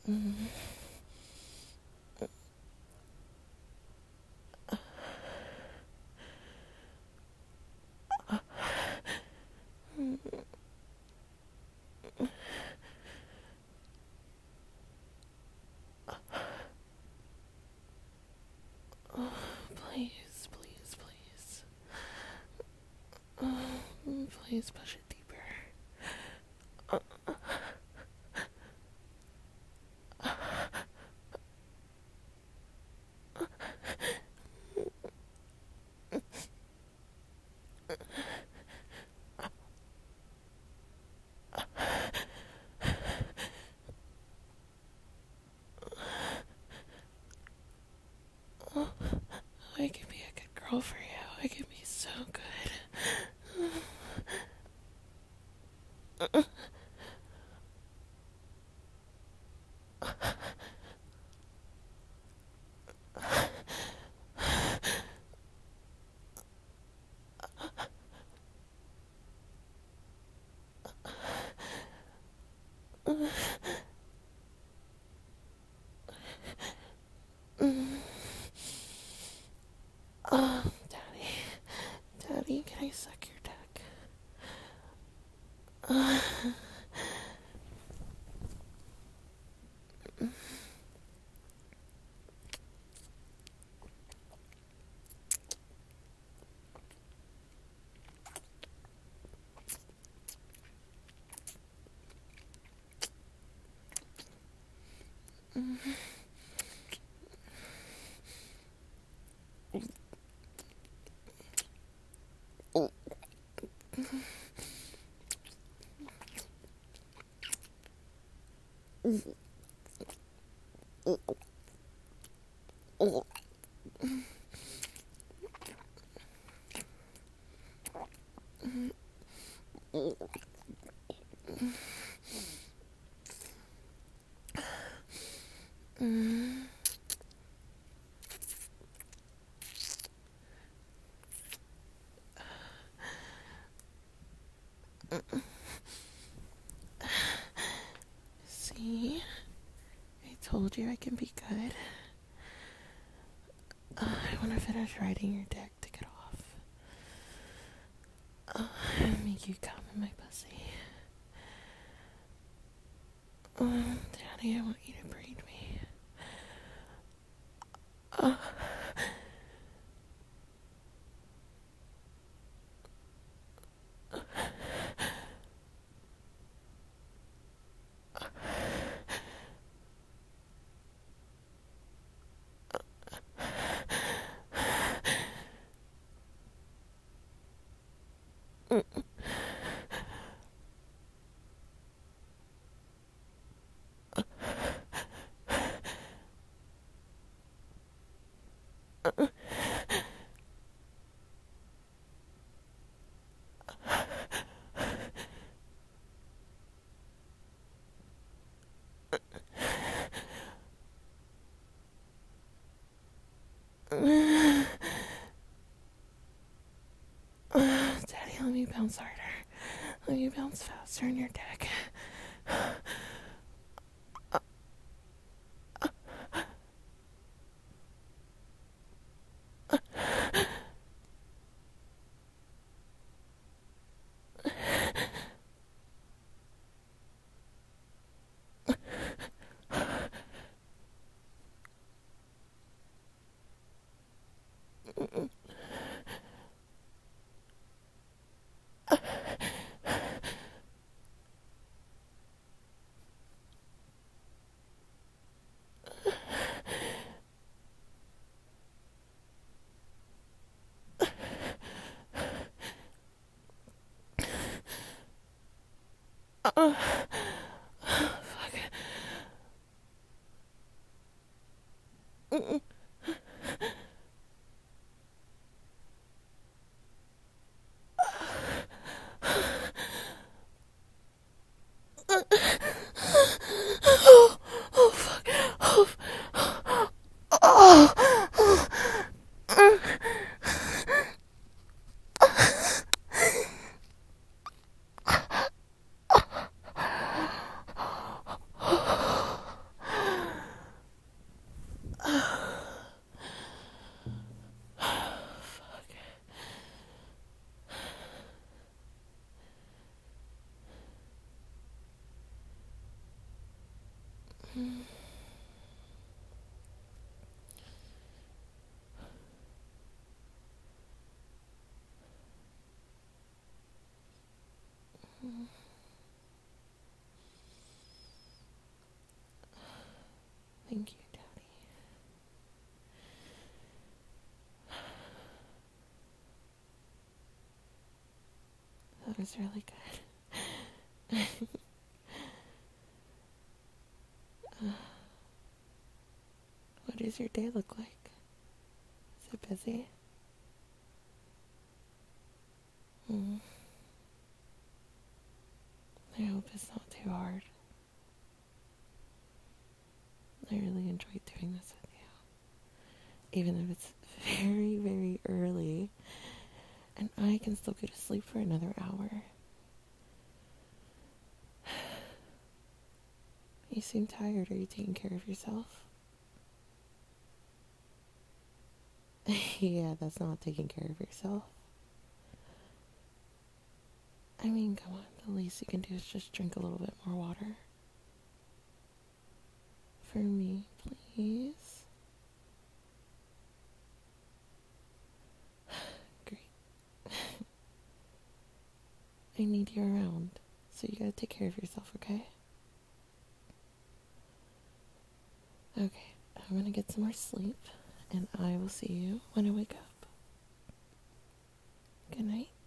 Mm. Please, please, please. Please push it deeper. I can be a good girl for you. I can be so good. Daddy. Daddy, can I suck your dick? See? I told you I can be good. I want to finish riding your dick to get off. Make you come in my pussy. Daddy, I want you to breed me. Daddy, let me bounce harder. Let me bounce faster in your dick. Thank you, Daddy. That was really good. What does your day look like? Is it busy? Mm. I hope it's not too hard. I really enjoyed doing this with you. Even if it's very, very early, and I can still go to sleep for another hour. You seem tired. Are you taking care of yourself? Yeah, that's not taking care of yourself. I mean, come on. The least you can do is just drink a little bit more water. For me, please. Great. I need you around, so you gotta take care of yourself, okay? Okay, I'm gonna get some more sleep, and I will see you when I wake up. Good night.